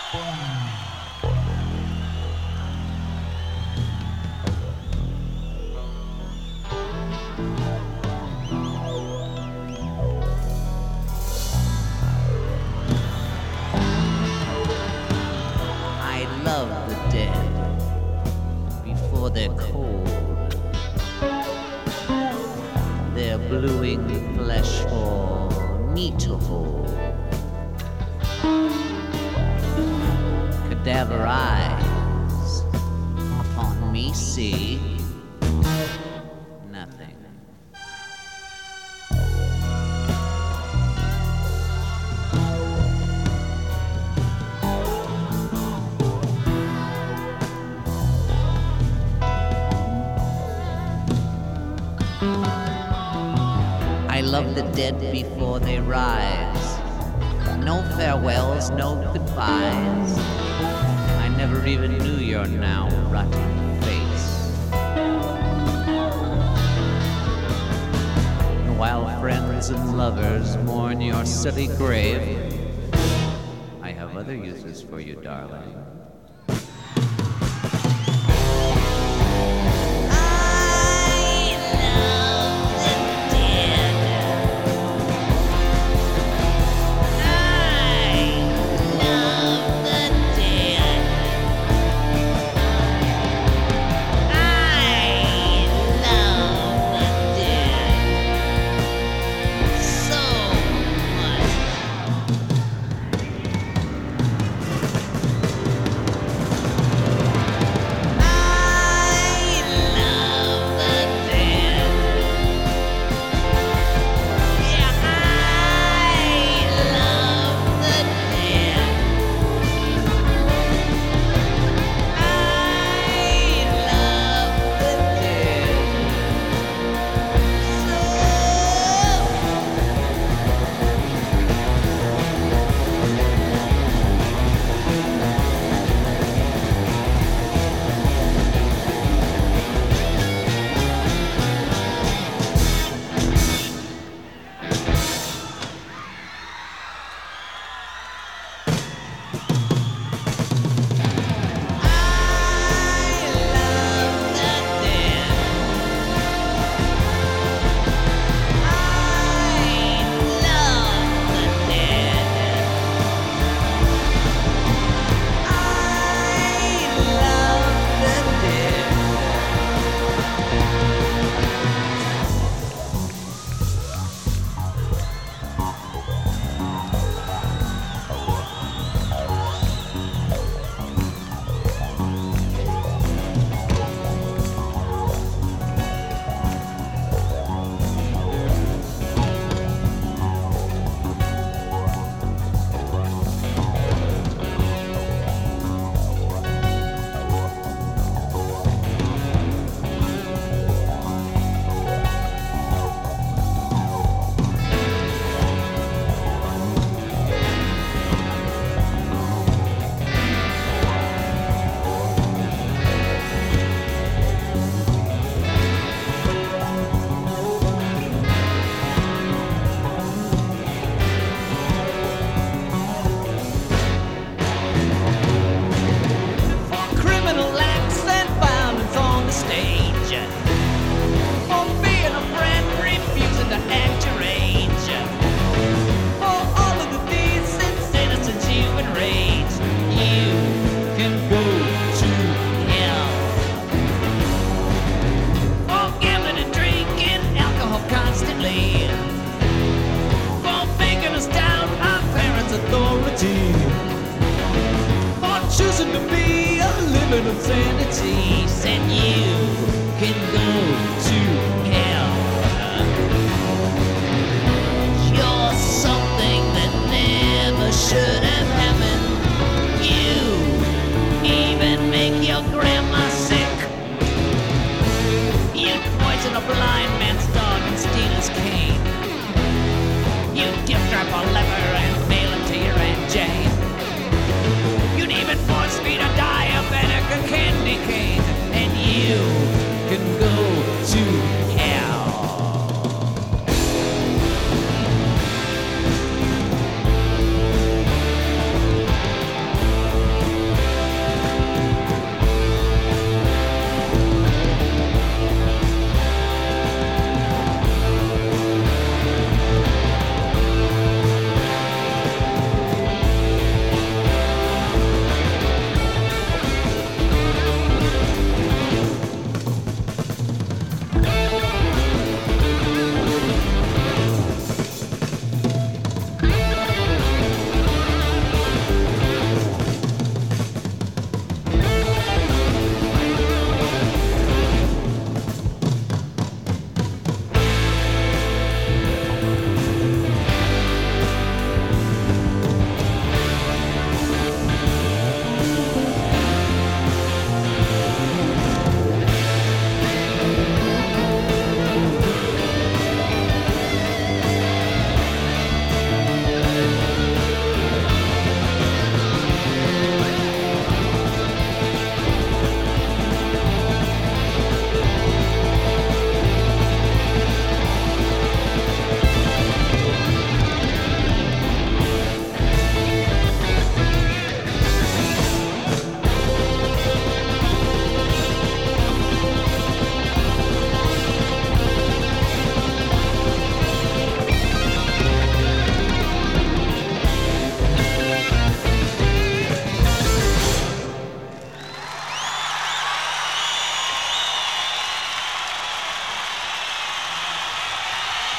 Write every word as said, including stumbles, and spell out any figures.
Love the dead before they're cold. Their bluing flesh for me to hold. Cadaver eyes upon me see nothing. I love the dead before they rise. No farewells, no goodbyes. I never even knew your now rotting face. And while friends and lovers mourn your silly grave, I have other uses for you, darling. Choosing to be a living insanity, said you can go to hell. You're something that never should have happened. You even make your grandma sick. You poison a blind man's dog and steal his cane. You gift wrap a leper and mail it to your Aunt Jane. You'd even force me to die of Anakin Candy Cane, and you can go to